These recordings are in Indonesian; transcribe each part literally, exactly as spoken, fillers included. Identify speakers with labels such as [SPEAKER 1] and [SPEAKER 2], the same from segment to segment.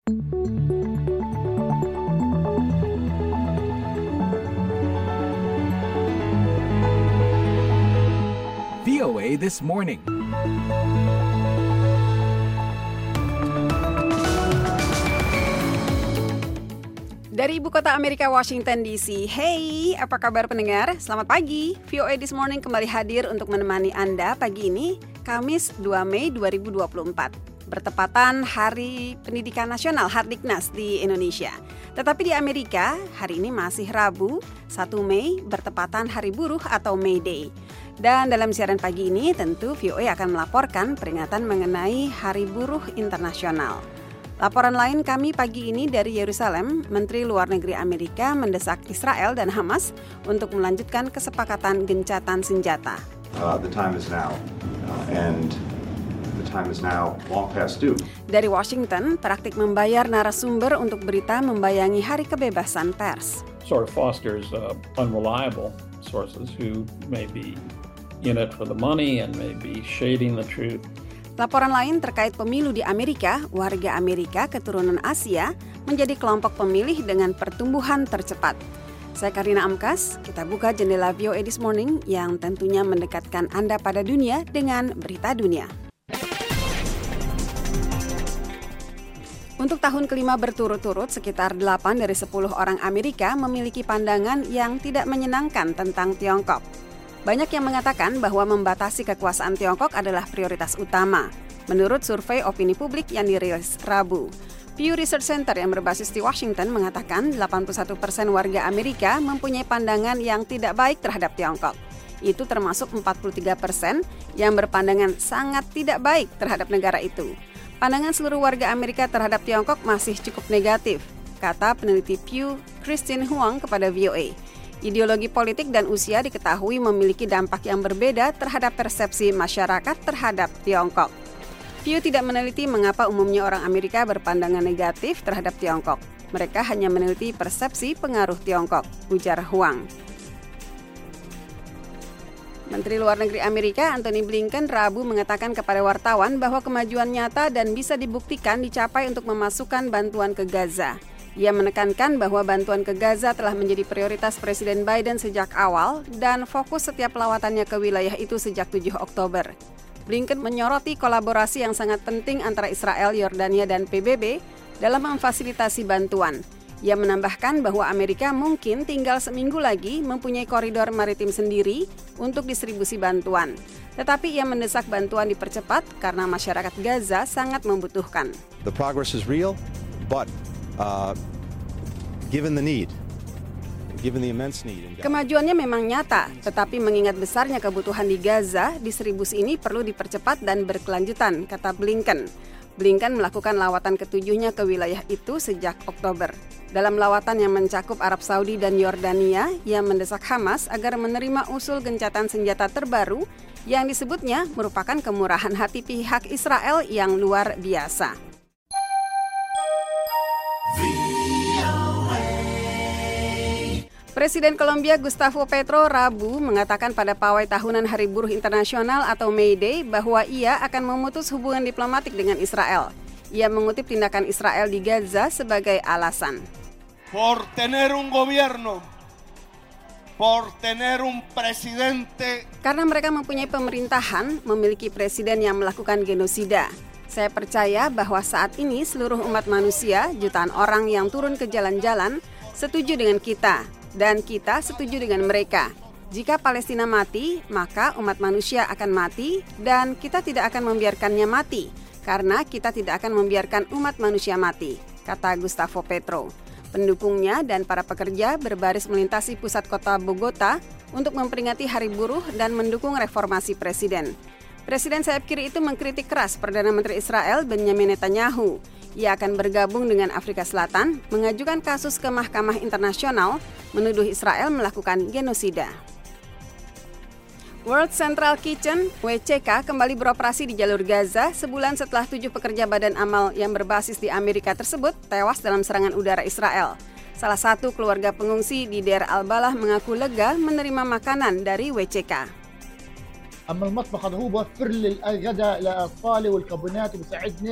[SPEAKER 1] V O A This Morning.
[SPEAKER 2] Dari ibu kota Amerika, Washington D C. Hey, apa kabar pendengar? Selamat pagi. V O A This Morning kembali hadir untuk menemani Anda pagi ini, Kamis dua Mei dua ribu dua puluh empat. Bertepatan Hari Pendidikan Nasional Hardiknas di Indonesia. Tetapi di Amerika, hari ini masih Rabu, satu Mei, bertepatan Hari Buruh atau May Day. Dan dalam siaran pagi ini tentu V O A akan melaporkan peringatan mengenai Hari Buruh Internasional. Laporan lain kami pagi ini dari Yerusalem, Menteri Luar Negeri Amerika mendesak Israel dan Hamas untuk melanjutkan kesepakatan gencatan senjata.
[SPEAKER 3] Uh, the time is now, uh, and the time is now long past due.
[SPEAKER 2] Dari Washington, praktik membayar narasumber untuk berita membayangi Hari Kebebasan Pers.
[SPEAKER 4] Sort of fosters uh, unreliable sources who may be in it for the money and may be shading the truth.
[SPEAKER 2] Laporan lain terkait pemilu di Amerika, warga Amerika keturunan Asia menjadi kelompok pemilih dengan pertumbuhan tercepat. Saya Karina Amkas, kita buka jendela V O A This Morning yang tentunya mendekatkan Anda pada dunia dengan berita dunia. Untuk tahun kelima berturut-turut, sekitar delapan dari sepuluh orang Amerika memiliki pandangan yang tidak menyenangkan tentang Tiongkok. Banyak yang mengatakan bahwa membatasi kekuasaan Tiongkok adalah prioritas utama, menurut survei opini publik yang dirilis Rabu. Pew Research Center yang berbasis di Washington mengatakan delapan puluh satu persen warga Amerika mempunyai pandangan yang tidak baik terhadap Tiongkok. Itu termasuk empat puluh tiga persen yang berpandangan sangat tidak baik terhadap negara itu. Pandangan seluruh warga Amerika terhadap Tiongkok masih cukup negatif, kata peneliti Pew, Christine Huang kepada V O A. Ideologi politik dan usia diketahui memiliki dampak yang berbeda terhadap persepsi masyarakat terhadap Tiongkok. Pew tidak meneliti mengapa umumnya orang Amerika berpandangan negatif terhadap Tiongkok. Mereka hanya meneliti persepsi pengaruh Tiongkok, ujar Huang. Menteri Luar Negeri Amerika Antony Blinken Rabu mengatakan kepada wartawan bahwa kemajuan nyata dan bisa dibuktikan dicapai untuk memasukkan bantuan ke Gaza. Ia menekankan bahwa bantuan ke Gaza telah menjadi prioritas Presiden Biden sejak awal dan fokus setiap lawatannya ke wilayah itu sejak tujuh Oktober. Blinken menyoroti kolaborasi yang sangat penting antara Israel, Yordania, dan P B B dalam memfasilitasi bantuan. Ia menambahkan bahwa Amerika mungkin tinggal seminggu lagi mempunyai koridor maritim sendiri untuk distribusi bantuan. Tetapi ia mendesak bantuan dipercepat karena masyarakat Gaza sangat membutuhkan.
[SPEAKER 5] The progress is real, but Uh, given the need, given the immense need in Gaza.
[SPEAKER 2] Kemajuannya memang nyata, tetapi mengingat besarnya kebutuhan di Gaza, distribusi ini perlu dipercepat dan berkelanjutan, kata Blinken. Blinken melakukan lawatan ketujuhnya ke wilayah itu sejak Oktober. Dalam lawatan yang mencakup Arab Saudi dan Yordania, ia mendesak Hamas agar menerima usul gencatan senjata terbaru yang disebutnya merupakan kemurahan hati pihak Israel yang luar biasa. Presiden Kolombia Gustavo Petro Rabu mengatakan pada pawai tahunan Hari Buruh Internasional atau May Day bahwa ia akan memutus hubungan diplomatik dengan Israel. Ia mengutip tindakan Israel di Gaza sebagai alasan.
[SPEAKER 6] Por tener un gobierno, por tener un presidente.
[SPEAKER 2] Karena mereka mempunyai pemerintahan, memiliki presiden yang melakukan genosida. Saya percaya bahwa saat ini seluruh umat manusia, jutaan orang yang turun ke jalan-jalan, setuju dengan kita. Dan kita setuju dengan mereka. Jika Palestina mati, maka umat manusia akan mati dan kita tidak akan membiarkannya mati karena kita tidak akan membiarkan umat manusia mati, kata Gustavo Petro. Pendukungnya dan para pekerja berbaris melintasi pusat kota Bogota untuk memperingati Hari Buruh dan mendukung reformasi presiden. Presiden sayap kiri itu mengkritik keras Perdana Menteri Israel Benjamin Netanyahu. Ia akan bergabung dengan Afrika Selatan, mengajukan kasus ke Mahkamah Internasional, menuduh Israel melakukan genosida. World Central Kitchen, W C K, kembali beroperasi di jalur Gaza sebulan setelah tujuh pekerja badan amal yang berbasis di Amerika tersebut tewas dalam serangan udara Israel. Salah satu keluarga pengungsi di Deir al-Balah mengaku lega menerima makanan dari W C K.
[SPEAKER 7] أما المطبخ هذا هو بوفر لي الغداء لأطفالي والكابونات وبيساعدني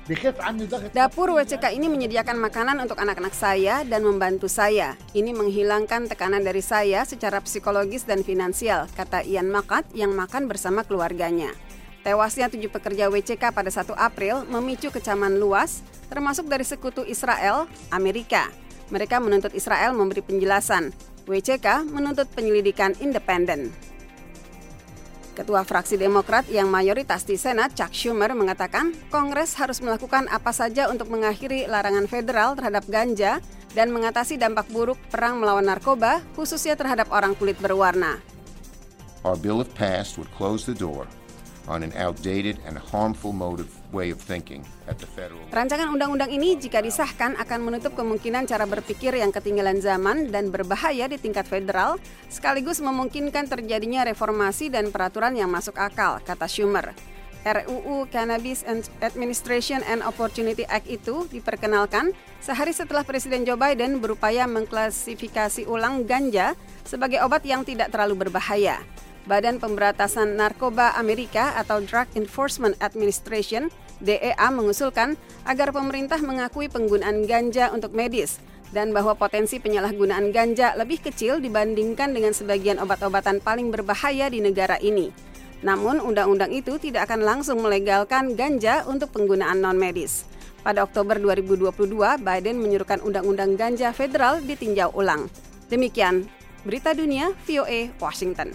[SPEAKER 2] Dapur W C K ini menyediakan makanan untuk anak-anak saya dan membantu saya. Ini menghilangkan tekanan dari saya secara psikologis dan finansial, kata Ian Makat yang makan bersama keluarganya. Tewasnya tujuh pekerja W C K pada satu April memicu kecaman luas, termasuk dari sekutu Israel, Amerika. Mereka menuntut Israel memberi penjelasan. W C K menuntut penyelidikan independen. Ketua fraksi Demokrat yang mayoritas di Senat, Chuck Schumer, mengatakan Kongres harus melakukan apa saja untuk mengakhiri larangan federal terhadap ganja dan mengatasi dampak buruk perang melawan narkoba, khususnya terhadap orang kulit berwarna.
[SPEAKER 7] Our bill if passed would close the door on an outdated and harmful mode of way of thinking at the federal.
[SPEAKER 2] Rancangan undang-undang ini jika disahkan akan menutup kemungkinan cara berpikir yang ketinggalan zaman dan berbahaya di tingkat federal, sekaligus memungkinkan terjadinya reformasi dan peraturan yang masuk akal, kata Schumer. R U U Cannabis Administration and Opportunity Act itu diperkenalkan sehari setelah Presiden Joe Biden berupaya mengklasifikasi ulang ganja sebagai obat yang tidak terlalu berbahaya. Badan Pemberantasan Narkoba Amerika atau Drug Enforcement Administration, D E A, mengusulkan agar pemerintah mengakui penggunaan ganja untuk medis dan bahwa potensi penyalahgunaan ganja lebih kecil dibandingkan dengan sebagian obat-obatan paling berbahaya di negara ini. Namun, undang-undang itu tidak akan langsung melegalkan ganja untuk penggunaan non-medis. Pada Oktober dua ribu dua puluh dua, Biden menyuruhkan undang-undang ganja federal ditinjau ulang. Demikian, Berita Dunia, V O A, Washington.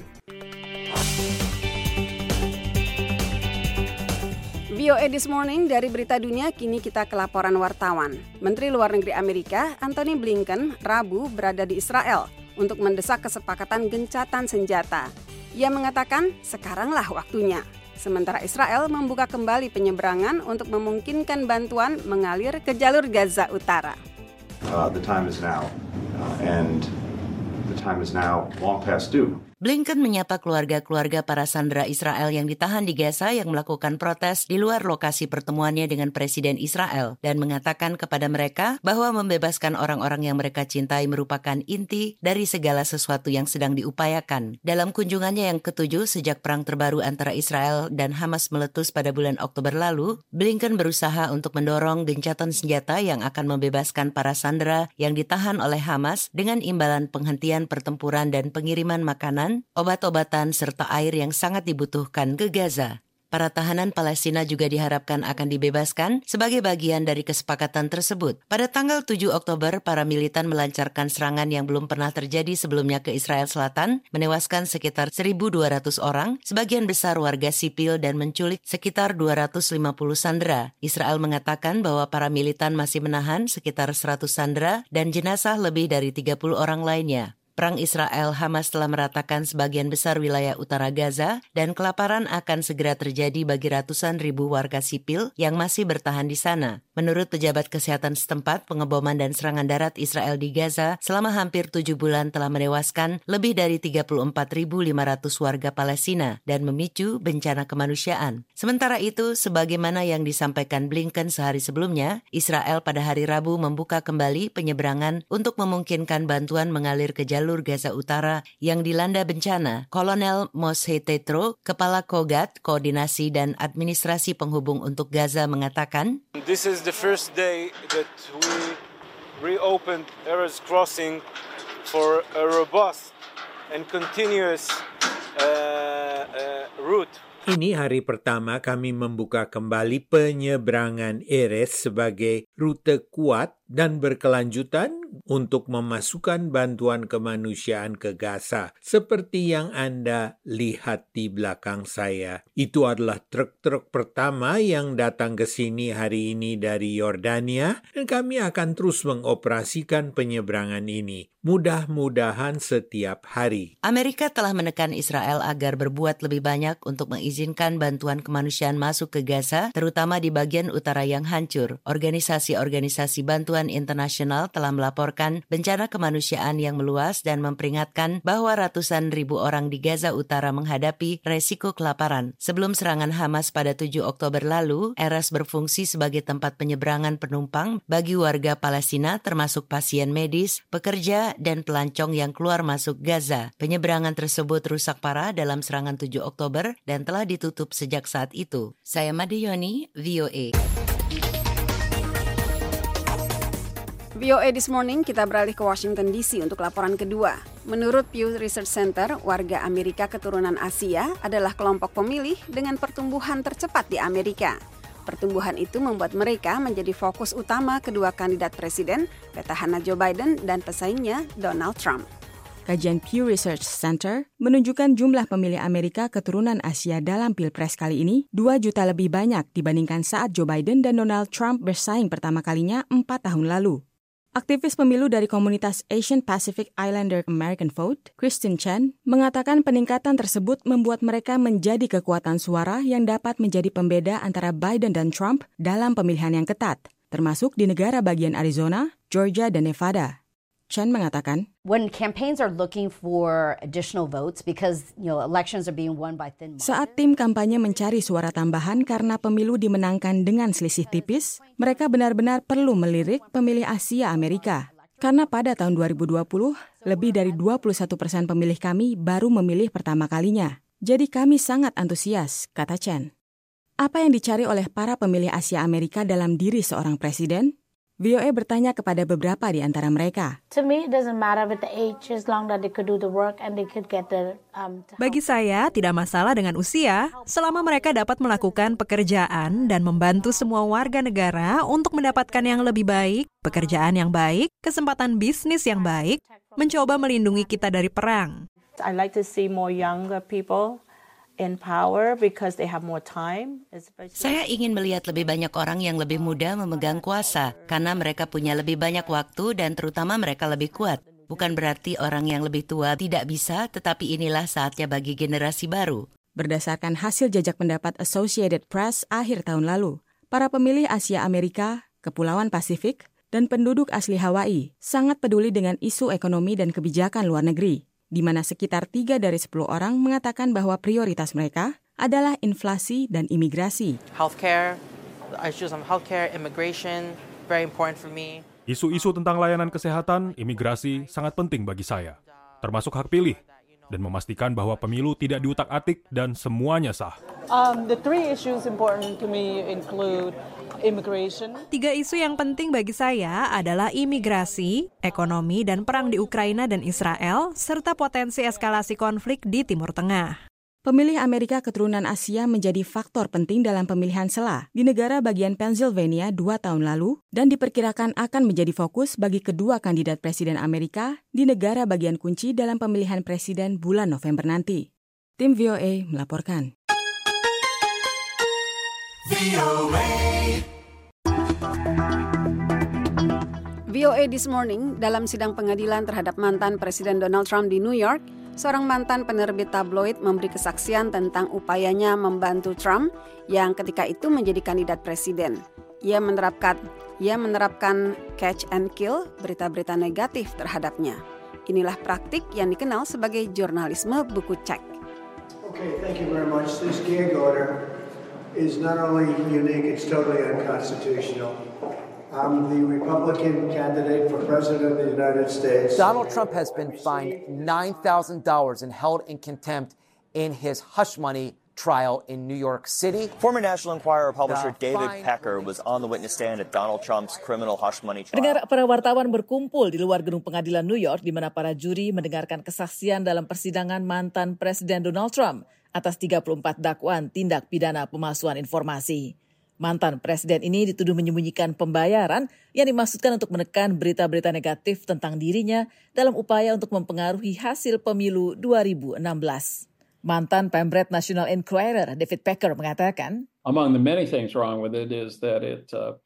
[SPEAKER 2] V O A This Morning dari Berita Dunia, kini kita ke laporan wartawan. Menteri Luar Negeri Amerika, Antony Blinken, Rabu berada di Israel untuk mendesak kesepakatan gencatan senjata. Ia mengatakan, sekaranglah waktunya. Sementara Israel membuka kembali penyeberangan untuk memungkinkan bantuan mengalir ke jalur Gaza Utara.
[SPEAKER 3] Uh, the time is now, uh, and the time is now long past due.
[SPEAKER 8] Blinken menyapa keluarga-keluarga para sandera Israel yang ditahan di Gaza yang melakukan protes di luar lokasi pertemuannya dengan Presiden Israel dan mengatakan kepada mereka bahwa membebaskan orang-orang yang mereka cintai merupakan inti dari segala sesuatu yang sedang diupayakan. Dalam kunjungannya yang ketujuh sejak perang terbaru antara Israel dan Hamas meletus pada bulan Oktober lalu, Blinken berusaha untuk mendorong gencatan senjata yang akan membebaskan para sandera yang ditahan oleh Hamas dengan imbalan penghentian pertempuran dan pengiriman makanan, obat-obatan, serta air yang sangat dibutuhkan ke Gaza. Para tahanan Palestina juga diharapkan akan dibebaskan sebagai bagian dari kesepakatan tersebut. Pada tanggal tujuh Oktober, para militan melancarkan serangan yang belum pernah terjadi sebelumnya ke Israel Selatan, menewaskan sekitar seribu dua ratus orang, sebagian besar warga sipil, dan menculik sekitar dua ratus lima puluh sandera. Israel mengatakan bahwa para militan masih menahan sekitar seratus sandera dan jenazah lebih dari tiga puluh orang lainnya. Perang Israel-Hamas telah meratakan sebagian besar wilayah utara Gaza dan kelaparan akan segera terjadi bagi ratusan ribu warga sipil yang masih bertahan di sana. Menurut pejabat kesehatan setempat, pengeboman dan serangan darat Israel di Gaza selama hampir tujuh bulan telah menewaskan lebih dari tiga puluh empat ribu lima ratus warga Palestina dan memicu bencana kemanusiaan. Sementara itu, sebagaimana yang disampaikan Blinken sehari sebelumnya, Israel pada hari Rabu membuka kembali penyeberangan untuk memungkinkan bantuan mengalir ke jalur jalur Gaza Utara yang dilanda bencana. Kolonel Moshe Tetro, Kepala Kogat, Koordinasi dan Administrasi Penghubung untuk Gaza, mengatakan,
[SPEAKER 9] This is the first day that we reopened Erez Crossing for a robust and continuous uh, uh, route.
[SPEAKER 10] Ini hari pertama kami membuka kembali penyeberangan Erez sebagai rute kuat dan berkelanjutan untuk memasukkan bantuan kemanusiaan ke Gaza. Seperti yang Anda lihat di belakang saya. Itu adalah truk-truk pertama yang datang ke sini hari ini dari Yordania, dan kami akan terus mengoperasikan penyeberangan ini. Mudah-mudahan setiap hari.
[SPEAKER 8] Amerika telah menekan Israel agar berbuat lebih banyak untuk mengizinkan bantuan kemanusiaan masuk ke Gaza, terutama di bagian utara yang hancur. Organisasi-organisasi bantuan internasional telah melaporkan bencana kemanusiaan yang meluas dan memperingatkan bahwa ratusan ribu orang di Gaza Utara menghadapi resiko kelaparan. Sebelum serangan Hamas pada tujuh Oktober lalu, Erez berfungsi sebagai tempat penyeberangan penumpang bagi warga Palestina termasuk pasien medis, pekerja, dan pelancong yang keluar masuk Gaza. Penyeberangan tersebut rusak parah dalam serangan tujuh Oktober dan telah ditutup sejak saat itu. Saya Made Yoni, V O A.
[SPEAKER 2] V O A This Morning, kita beralih ke Washington D C untuk laporan kedua. Menurut Pew Research Center, warga Amerika keturunan Asia adalah kelompok pemilih dengan pertumbuhan tercepat di Amerika. Pertumbuhan itu membuat mereka menjadi fokus utama kedua kandidat presiden, petahana Joe Biden dan pesaingnya Donald Trump.
[SPEAKER 11] Kajian Pew Research Center menunjukkan jumlah pemilih Amerika keturunan Asia dalam Pilpres kali ini dua juta lebih banyak dibandingkan saat Joe Biden dan Donald Trump bersaing pertama kalinya empat tahun lalu. Aktivis pemilu dari komunitas Asian Pacific Islander American Vote, Kristen Chen, mengatakan peningkatan tersebut membuat mereka menjadi kekuatan suara yang dapat menjadi pembeda antara Biden dan Trump dalam pemilihan yang ketat, termasuk di negara bagian Arizona, Georgia, dan Nevada. Chen mengatakan,
[SPEAKER 12] When campaigns are looking for additional votes because, you know, elections are being won by thin margins.
[SPEAKER 11] Saat tim kampanye mencari suara tambahan karena pemilu dimenangkan dengan selisih tipis, mereka benar-benar perlu melirik pemilih Asia Amerika. Karena pada tahun dua ribu dua puluh, lebih dari dua puluh satu persen pemilih kami baru memilih pertama kalinya. Jadi kami sangat antusias, kata Chen. Apa yang dicari oleh para pemilih Asia Amerika dalam diri seorang presiden? V O A bertanya kepada beberapa di antara mereka.
[SPEAKER 13] Bagi saya, tidak masalah dengan usia, selama mereka dapat melakukan pekerjaan dan membantu semua warga negara untuk mendapatkan yang lebih baik, pekerjaan yang baik, kesempatan bisnis yang baik, mencoba melindungi kita dari perang.
[SPEAKER 14] I like to see more younger people in power because they have more time.
[SPEAKER 8] Saya ingin melihat lebih banyak orang yang lebih muda memegang kuasa karena mereka punya lebih banyak waktu dan terutama mereka lebih kuat. Bukan berarti orang yang lebih tua tidak bisa, tetapi inilah saatnya bagi generasi baru.
[SPEAKER 11] Berdasarkan hasil jajak pendapat Associated Press akhir tahun lalu, para pemilih Asia Amerika, Kepulauan Pasifik, dan penduduk asli Hawaii sangat peduli dengan isu ekonomi dan kebijakan luar negeri, di mana sekitar tiga dari sepuluh orang mengatakan bahwa prioritas mereka adalah inflasi dan imigrasi.
[SPEAKER 15] Healthcare, issues on healthcare, immigration, very important for me.
[SPEAKER 16] Isu-isu tentang layanan kesehatan, imigrasi sangat penting bagi saya, termasuk hak pilih, dan memastikan bahwa pemilu tidak diutak-atik dan semuanya sah.
[SPEAKER 14] Um, the three issues important to me include immigration.
[SPEAKER 13] Tiga isu yang penting bagi saya adalah imigrasi, ekonomi, dan perang di Ukraina dan Israel, serta potensi eskalasi konflik di Timur Tengah.
[SPEAKER 11] Pemilih Amerika keturunan Asia menjadi faktor penting dalam pemilihan sela di negara bagian Pennsylvania dua tahun lalu dan diperkirakan akan menjadi fokus bagi kedua kandidat presiden Amerika di negara bagian kunci dalam pemilihan presiden bulan November nanti. Tim V O A melaporkan.
[SPEAKER 2] V O A This Morning, dalam sidang pengadilan terhadap mantan Presiden Donald Trump di New York, seorang mantan penerbit tabloid memberi kesaksian tentang upayanya membantu Trump yang ketika itu menjadi kandidat presiden. Ia menerapkan, ia menerapkan catch and kill, berita-berita negatif terhadapnya. Inilah praktik yang dikenal sebagai jurnalisme buku cek.
[SPEAKER 17] Okay, thank you very much. This gag order is not only unique, it's totally unconstitutional. I'm the Republican candidate for President of the United States.
[SPEAKER 18] Donald Trump has been fined nine thousand dollars and held in contempt in his hush money trial in New York City.
[SPEAKER 19] Former National Enquirer publisher David Pecker was on the witness stand at Donald Trump's criminal hush money trial.
[SPEAKER 20] Pendengar, para wartawan berkumpul di luar gedung pengadilan New York di mana para juri mendengarkan kesaksian dalam persidangan mantan Presiden Donald Trump atas tiga puluh empat dakwaan tindak pidana pemalsuan informasi. Mantan presiden ini dituduh menyembunyikan pembayaran yang dimaksudkan untuk menekan berita-berita negatif tentang dirinya dalam upaya untuk mempengaruhi hasil pemilu dua ribu enam belas. Mantan Pembret National Enquirer David Pecker mengatakan,
[SPEAKER 4] Among the many things wrong with it is that it uh,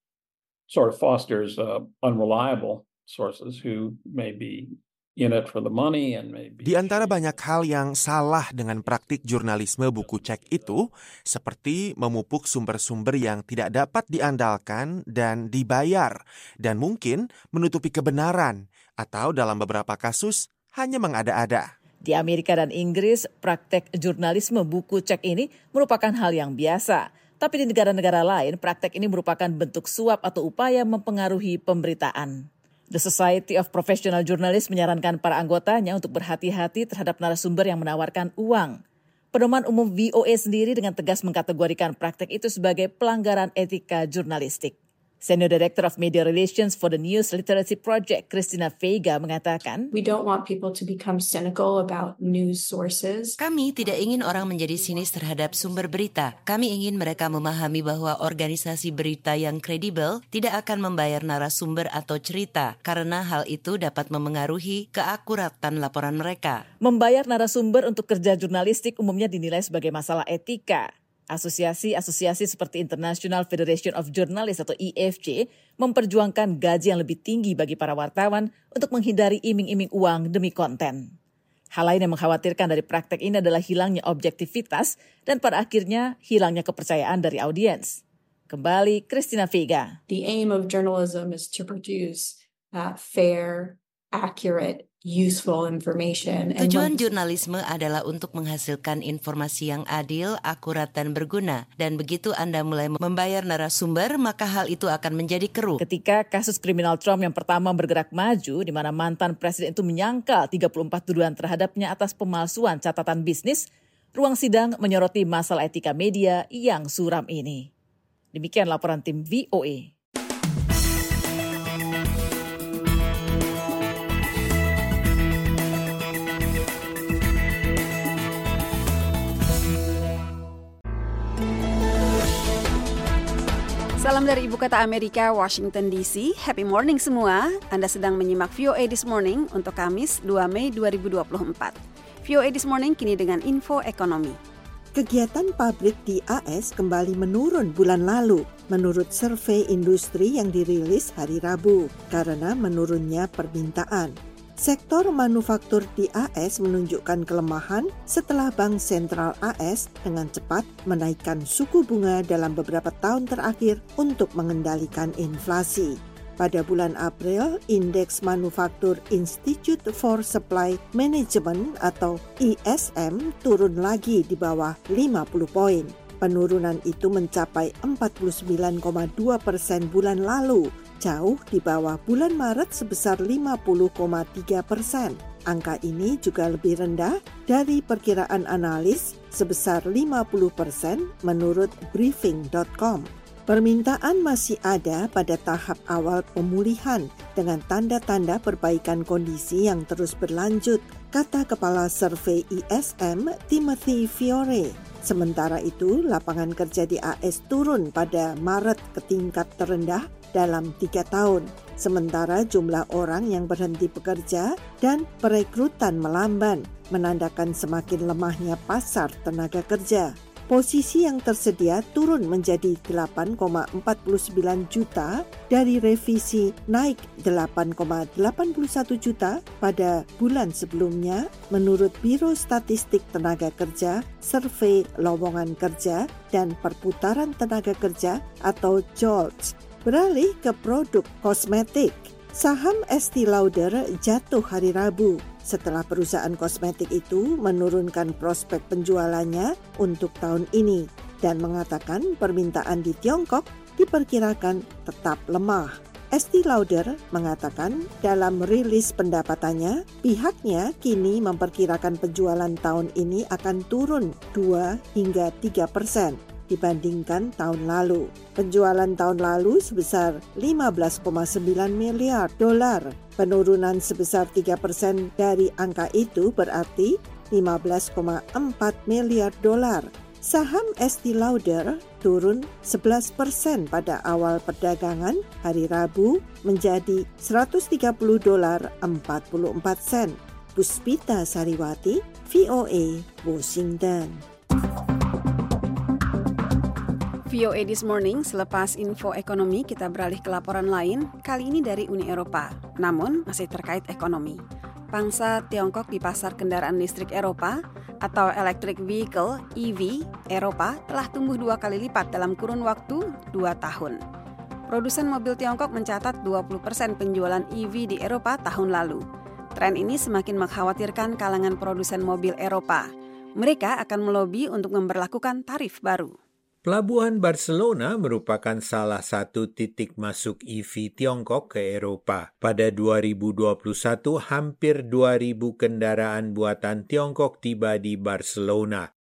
[SPEAKER 4] sort of fosters uh, unreliable sources who may be in it for the money and maybe.
[SPEAKER 21] Di antara banyak hal yang salah dengan praktik jurnalisme buku cek itu, seperti memupuk sumber-sumber yang tidak dapat diandalkan dan dibayar, dan mungkin menutupi kebenaran, atau dalam beberapa kasus hanya mengada-ada.
[SPEAKER 20] Di Amerika dan Inggris, praktek jurnalisme buku cek ini merupakan hal yang biasa. Tapi di negara-negara lain, praktek ini merupakan bentuk suap atau upaya mempengaruhi pemberitaan. The Society of Professional Journalists menyarankan para anggotanya untuk berhati-hati terhadap narasumber yang menawarkan uang. Pedoman umum V O A sendiri dengan tegas mengkategorikan praktek itu sebagai pelanggaran etika jurnalistik. Senior Director of Media Relations for the News Literacy Project, Christina Vega, mengatakan,
[SPEAKER 1] We don't want people to become cynical about news sources.
[SPEAKER 8] Kami tidak ingin orang menjadi sinis terhadap sumber berita. Kami ingin mereka memahami bahwa organisasi berita yang kredibel tidak akan membayar narasumber atau cerita, karena hal itu dapat memengaruhi keakuratan laporan mereka.
[SPEAKER 20] Membayar narasumber untuk kerja jurnalistik umumnya dinilai sebagai masalah etika. Asosiasi-asosiasi seperti International Federation of Journalists atau I F J memperjuangkan gaji yang lebih tinggi bagi para wartawan untuk menghindari iming-iming uang demi konten. Hal lain yang mengkhawatirkan dari praktek ini adalah hilangnya objektivitas dan pada akhirnya hilangnya kepercayaan dari audiens. Kembali, Christina Vega.
[SPEAKER 1] The aim of journalism is to produce uh, fair, accurate, useful information.
[SPEAKER 8] Tujuan jurnalisme adalah untuk menghasilkan informasi yang adil, akurat, dan berguna. Dan begitu Anda mulai membayar narasumber, maka hal itu akan menjadi keruh.
[SPEAKER 20] Ketika kasus kriminal Trump yang pertama bergerak maju, di mana mantan presiden itu menyangkal tiga puluh empat tuduhan terhadapnya atas pemalsuan catatan bisnis, ruang sidang menyoroti masalah etika media yang suram ini. Demikian laporan tim V O A.
[SPEAKER 2] Salam dari Ibu Kota Amerika, Washington D C. Happy morning semua. Anda sedang menyimak V O A This Morning untuk Kamis dua Mei dua ribu dua puluh empat. V O A This Morning kini dengan info ekonomi.
[SPEAKER 22] Kegiatan pabrik di A S kembali menurun bulan lalu, menurut survei industri yang dirilis hari Rabu, karena menurunnya permintaan. Sektor manufaktur di A S menunjukkan kelemahan setelah Bank Sentral A S dengan cepat menaikkan suku bunga dalam beberapa tahun terakhir untuk mengendalikan inflasi. Pada bulan April, Indeks Manufaktur Institute for Supply Management atau I S M turun lagi di bawah lima puluh poin. Penurunan itu mencapai empat puluh sembilan koma dua persen bulan lalu, jauh di bawah bulan Maret sebesar lima puluh koma tiga persen. Angka ini juga lebih rendah dari perkiraan analis sebesar lima puluh persen menurut briefing dot com. Permintaan masih ada pada tahap awal pemulihan dengan tanda-tanda perbaikan kondisi yang terus berlanjut, kata Kepala Survei I S M Timothy Fiore. Sementara itu, lapangan kerja di A S turun pada Maret ke tingkat terendah dalam tiga tahun. Sementara jumlah orang yang berhenti bekerja dan perekrutan melamban, menandakan semakin lemahnya pasar tenaga kerja. Posisi yang tersedia turun menjadi delapan koma empat sembilan juta dari revisi naik delapan koma delapan satu juta pada bulan sebelumnya menurut Biro Statistik Tenaga Kerja, Survei Lowongan Kerja dan Perputaran Tenaga Kerja atau J O L T S. Beralih ke produk kosmetik. Saham Estee Lauder jatuh hari Rabu setelah perusahaan kosmetik itu menurunkan prospek penjualannya untuk tahun ini dan mengatakan permintaan di Tiongkok diperkirakan tetap lemah. Estee Lauder mengatakan dalam rilis pendapatannya, pihaknya kini memperkirakan penjualan tahun ini akan turun dua hingga tiga persen. Dibandingkan tahun lalu. Penjualan tahun lalu sebesar lima belas koma sembilan miliar dolar. Penurunan sebesar tiga persen dari angka itu berarti lima belas koma empat miliar dolar. Saham Estee Lauder turun sebelas persen pada awal perdagangan hari Rabu menjadi seratus tiga puluh dolar empat puluh empat sen. Puspita Sariwati, V O A, Washington.
[SPEAKER 2] V O A This Morning, selepas info ekonomi kita beralih ke laporan lain, kali ini dari Uni Eropa, namun masih terkait ekonomi. Pangsa Tiongkok di pasar kendaraan listrik Eropa atau Electric Vehicle E V Eropa telah tumbuh dua kali lipat dalam kurun waktu dua tahun. Produsen mobil Tiongkok mencatat dua puluh persen penjualan E V di Eropa tahun lalu. Tren ini semakin mengkhawatirkan kalangan produsen mobil Eropa. Mereka akan melobi untuk memberlakukan tarif baru.
[SPEAKER 10] Pelabuhan Barcelona merupakan salah satu titik masuk E V Tiongkok ke Eropa. Pada dua ribu dua puluh satu, hampir dua ribu kendaraan buatan Tiongkok tiba di Barcelona.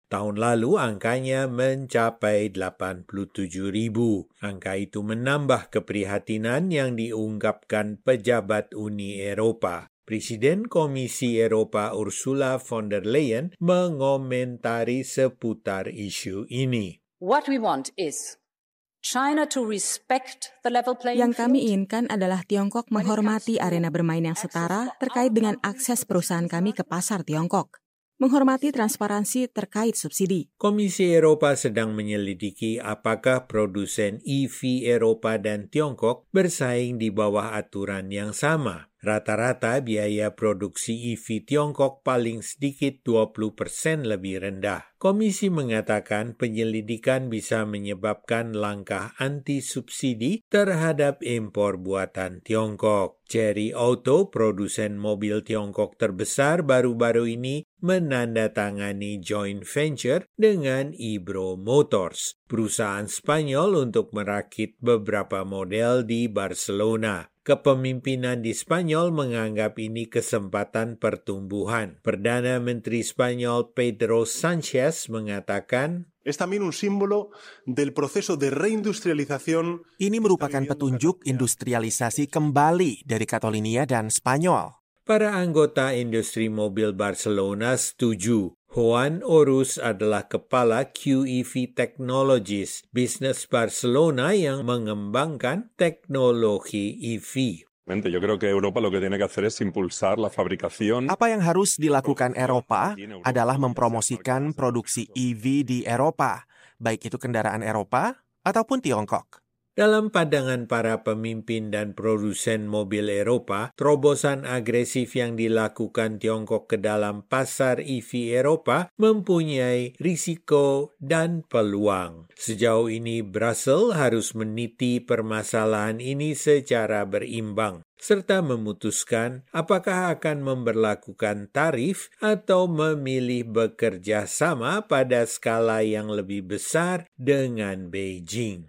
[SPEAKER 10] Tahun lalu angkanya mencapai delapan puluh tujuh ribu. Angka itu menambah keprihatinan yang diungkapkan pejabat Uni Eropa. Presiden Komisi Eropa Ursula von der Leyen mengomentari seputar isu ini.
[SPEAKER 5] What we want is China to respect the level playing
[SPEAKER 11] Yang kami inginkan adalah Tiongkok menghormati arena bermain yang setara terkait dengan akses perusahaan kami ke pasar Tiongkok. Menghormati transparansi terkait subsidi.
[SPEAKER 10] Komisi Eropa sedang menyelidiki apakah produsen E V Eropa dan Tiongkok bersaing di bawah aturan yang sama. Rata-rata biaya produksi E V Tiongkok paling sedikit dua puluh persen lebih rendah. Komisi mengatakan penyelidikan bisa menyebabkan langkah anti-subsidi terhadap impor buatan Tiongkok. Chery Auto, produsen mobil Tiongkok terbesar baru-baru ini, menandatangani joint venture dengan Ibro Motors, perusahaan Spanyol untuk merakit beberapa model di Barcelona. Kepemimpinan di Spanyol menganggap ini kesempatan pertumbuhan. Perdana Menteri Spanyol Pedro Sánchez mengatakan,
[SPEAKER 6] Es también un símbolo del proceso de reindustrialización.
[SPEAKER 21] Ini merupakan petunjuk industrialisasi kembali dari Catalonia dan Spanyol.
[SPEAKER 10] Para anggota industri mobil Barcelona setuju. Juan Orus adalah kepala Q E V Technologies, bisnis Barcelona yang mengembangkan teknologi E V.
[SPEAKER 23] Yo creo que Europa lo que tiene que hacer es impulsar la fabricación.
[SPEAKER 21] Apa yang harus dilakukan Eropa adalah mempromosikan produksi E V di Eropa, baik itu kendaraan Eropa ataupun Tiongkok.
[SPEAKER 10] Dalam pandangan para pemimpin dan produsen mobil Eropa, terobosan agresif yang dilakukan Tiongkok ke dalam pasar E V Eropa mempunyai risiko dan peluang. Sejauh ini, Brussels harus meniti permasalahan ini secara berimbang, serta memutuskan apakah akan memberlakukan tarif atau memilih bekerja sama pada skala yang lebih besar dengan Beijing.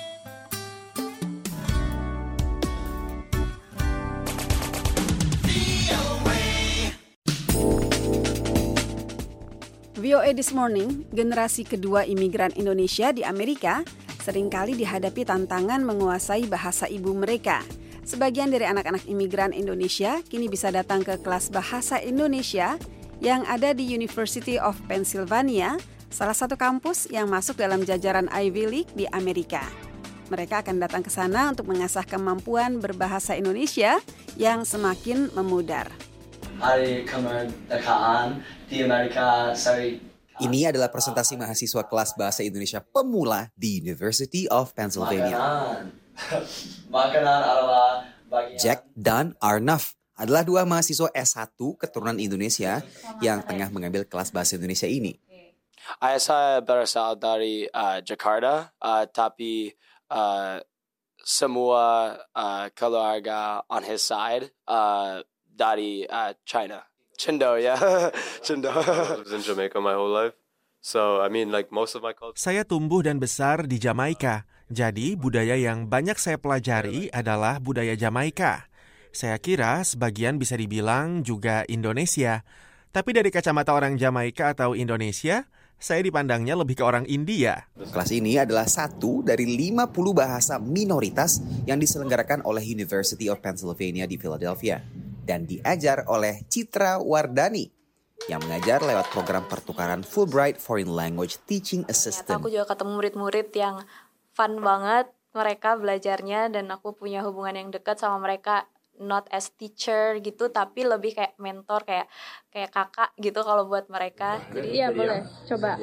[SPEAKER 2] V O A This Morning, generasi kedua imigran Indonesia di Amerika seringkali dihadapi tantangan menguasai bahasa ibu mereka. Sebagian dari anak-anak imigran Indonesia kini bisa datang ke kelas bahasa Indonesia yang ada di University of Pennsylvania, salah satu kampus yang masuk dalam jajaran Ivy League di Amerika. Mereka akan datang ke sana untuk mengasah kemampuan berbahasa Indonesia yang semakin memudar.
[SPEAKER 24] Hari kemerdekaan di Amerika, sorry.
[SPEAKER 25] Ini adalah presentasi mahasiswa kelas bahasa Indonesia pemula di University of Pennsylvania.
[SPEAKER 24] Makanan. Makanan adalah bagian.
[SPEAKER 25] Jack dan Arnaf adalah dua mahasiswa S satu keturunan Indonesia yang tengah mengambil kelas bahasa Indonesia ini.
[SPEAKER 26] Ayah saya berasal dari uh, Jakarta, uh, tapi uh, semua uh, keluarga on his side uh, dari uh, China. Chindo, yeah. Chindo.
[SPEAKER 27] I was in Jamaica my whole life. So, I mean, like most of my culture.
[SPEAKER 21] Saya tumbuh dan besar di Jamaika. Jadi, budaya yang banyak saya pelajari adalah budaya Jamaika. Saya kira sebagian bisa dibilang juga Indonesia. Tapi dari kacamata orang Jamaika atau Indonesia, saya dipandangnya lebih ke orang India.
[SPEAKER 25] Kelas ini adalah satu dari lima puluh bahasa minoritas yang diselenggarakan oleh University of Pennsylvania di Philadelphia. Dan diajar oleh Citra Wardani yang mengajar lewat program pertukaran Fulbright Foreign Language Teaching Assistant.
[SPEAKER 28] Aku juga ketemu murid-murid yang fun banget mereka belajarnya, dan aku punya hubungan yang dekat sama mereka, not as teacher gitu, tapi lebih kayak mentor, kayak kayak kakak gitu kalau buat mereka. Jadi iya boleh, coba.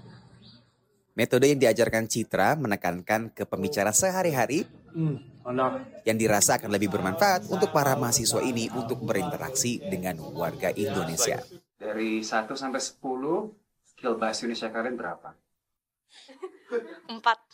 [SPEAKER 25] Metode yang diajarkan Citra menekankan ke pembicara sehari-hari yang dirasa akan lebih bermanfaat untuk para mahasiswa ini untuk berinteraksi dengan warga Indonesia.
[SPEAKER 29] Dari satu sampai sepuluh, skill bahasa Indonesia kalian berapa?
[SPEAKER 28] Empat.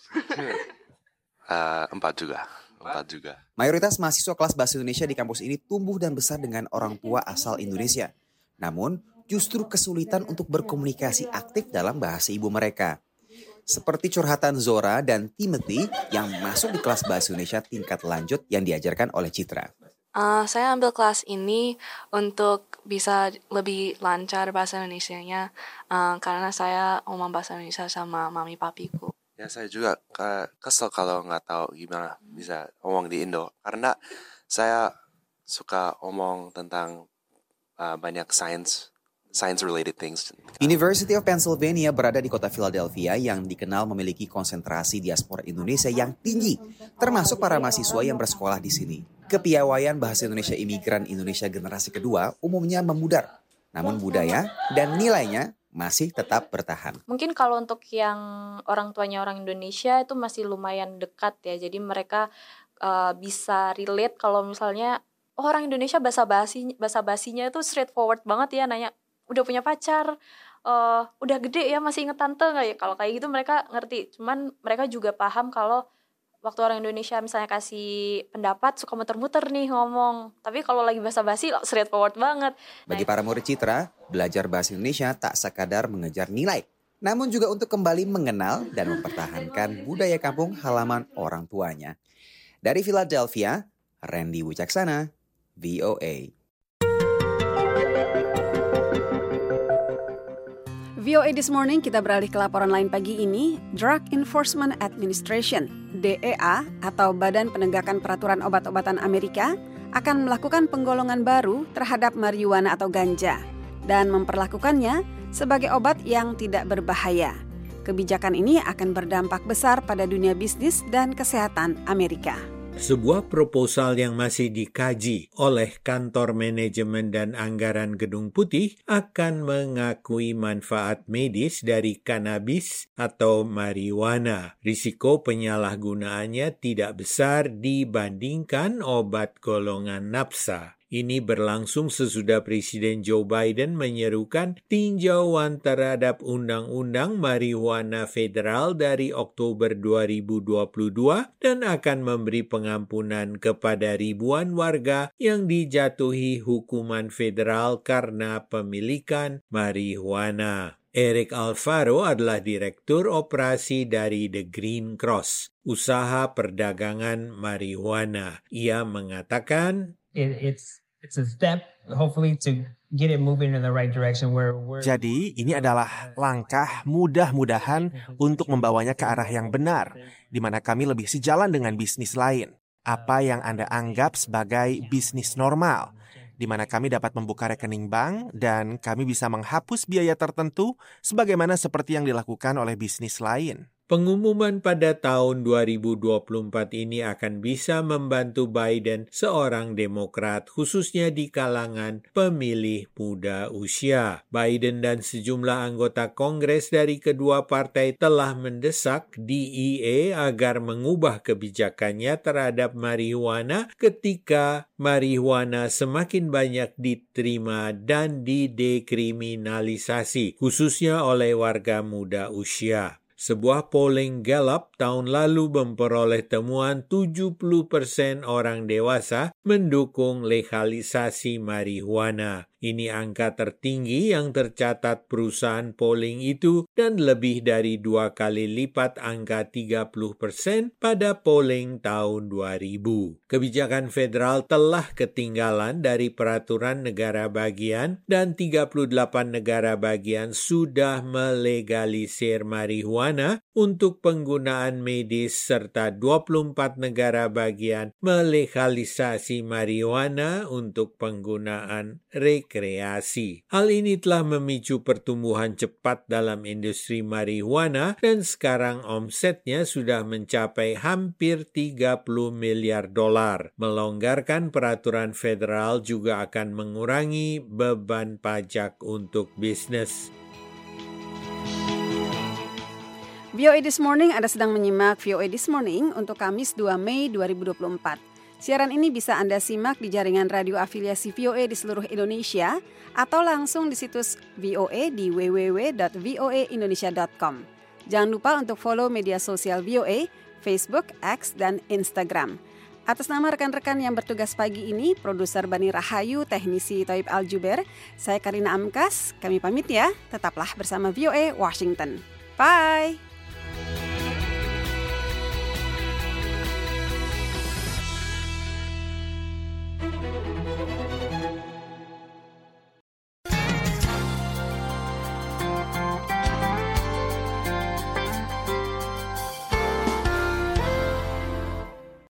[SPEAKER 27] uh, empat juga. Empat juga.
[SPEAKER 25] Mayoritas mahasiswa kelas bahasa Indonesia di kampus ini tumbuh dan besar dengan orang tua asal Indonesia. Namun, justru kesulitan untuk berkomunikasi aktif dalam bahasa ibu mereka. Seperti curhatan Zora dan Timothy yang masuk di kelas bahasa Indonesia tingkat lanjut yang diajarkan oleh Citra.
[SPEAKER 3] Uh, saya ambil kelas ini untuk bisa lebih lancar bahasa Indonesianya uh, karena saya ngomong bahasa Indonesia sama mami papiku.
[SPEAKER 7] Ya saya juga ke- kesel kalau nggak tahu gimana bisa ngomong di Indo karena saya suka ngomong tentang uh, banyak science, science-related things.
[SPEAKER 25] University of Pennsylvania berada di kota Philadelphia yang dikenal memiliki konsentrasi diaspora Indonesia yang tinggi, termasuk para mahasiswa yang bersekolah di sini. Kepiawaian bahasa Indonesia imigran Indonesia generasi kedua umumnya memudar, namun budaya dan nilainya masih tetap bertahan.
[SPEAKER 28] Mungkin kalau untuk yang orang tuanya orang Indonesia itu masih lumayan dekat ya, jadi mereka uh, bisa relate kalau misalnya oh, orang Indonesia basa-basi basa-basinya itu straightforward banget ya, nanya udah punya pacar, uh, udah gede ya masih inget tante nggak ya, kalau kayak gitu mereka ngerti. Cuman mereka juga paham kalau waktu orang Indonesia misalnya kasih pendapat suka muter-muter nih ngomong, tapi kalau lagi basa-basi straightforward banget.
[SPEAKER 25] Bagi para murid Citra, belajar bahasa Indonesia tak sekadar mengejar nilai, namun juga untuk kembali mengenal dan mempertahankan budaya kampung halaman orang tuanya. Dari Philadelphia, Randy Wicaksana, V O A.
[SPEAKER 2] V O A This Morning kita beralih ke laporan lain pagi ini. Drug Enforcement Administration, D E A atau Badan Penegakan Peraturan Obat-obatan Amerika akan melakukan penggolongan baru terhadap marijuana atau ganja dan memperlakukannya sebagai obat yang tidak berbahaya. Kebijakan ini akan berdampak besar pada dunia bisnis dan kesehatan Amerika.
[SPEAKER 10] Sebuah proposal yang masih dikaji oleh Kantor Manajemen dan Anggaran Gedung Putih akan mengakui manfaat medis dari kanabis atau marijuana. Risiko penyalahgunaannya tidak besar dibandingkan obat golongan nafsa. Ini berlangsung sesudah Presiden Joe Biden menyerukan tinjauan terhadap Undang-Undang Marijuana Federal dari Oktober dua ribu dua puluh dua dan akan memberi pengampunan kepada ribuan warga yang dijatuhi hukuman federal karena pemilikan marijuana. Eric Alfaro adalah Direktur Operasi dari The Green Cross, usaha perdagangan marijuana. Ia mengatakan,
[SPEAKER 9] It, it's it's a step, hopefully, to get it moving in the right direction. Where we're...
[SPEAKER 21] Jadi ini adalah langkah mudah-mudahan untuk membawanya ke arah yang benar, di mana kami lebih sejalan dengan bisnis lain. Apa yang Anda anggap sebagai bisnis normal, di mana kami dapat membuka rekening bank dan kami bisa menghapus biaya tertentu sebagaimana seperti yang dilakukan oleh bisnis lain.
[SPEAKER 10] Pengumuman pada tahun dua ribu dua puluh empat ini akan bisa membantu Biden, seorang Demokrat, khususnya di kalangan pemilih muda usia. Biden dan sejumlah anggota Kongres dari kedua partai telah mendesak D E A agar mengubah kebijakannya terhadap marijuana ketika marijuana semakin banyak diterima dan didekriminalisasi, khususnya oleh warga muda usia. Sebuah polling Gallup tahun lalu memperoleh temuan tujuh puluh persen orang dewasa mendukung legalisasi marijuana. Ini angka tertinggi yang tercatat perusahaan polling itu dan lebih dari dua kali lipat angka tiga puluh persen pada polling tahun dua ribu. Kebijakan federal telah ketinggalan dari peraturan negara bagian dan tiga puluh delapan negara bagian sudah melegalisir marijuana untuk penggunaan medis serta dua puluh empat negara bagian melegalisasi marijuana untuk penggunaan rekreasi. Kreasi. Hal ini telah memicu pertumbuhan cepat dalam industri marijuana dan sekarang omsetnya sudah mencapai hampir tiga puluh miliar dolar. Melonggarkan peraturan federal juga akan mengurangi beban pajak untuk bisnis.
[SPEAKER 2] V O A This Morning, Anda sedang menyimak V O A This Morning untuk Kamis dua Mei dua ribu dua puluh empat. Siaran ini bisa Anda simak di jaringan radio afiliasi V O A di seluruh Indonesia atau langsung di situs V O A di w w w dot v o a indonesia dot com. Jangan lupa untuk follow media sosial V O A, Facebook, X, dan Instagram. Atas nama rekan-rekan yang bertugas pagi ini, produser Bani Rahayu, teknisi Toib Aljuber, saya Karina Amkas, kami pamit ya, tetaplah bersama V O A Washington. Bye!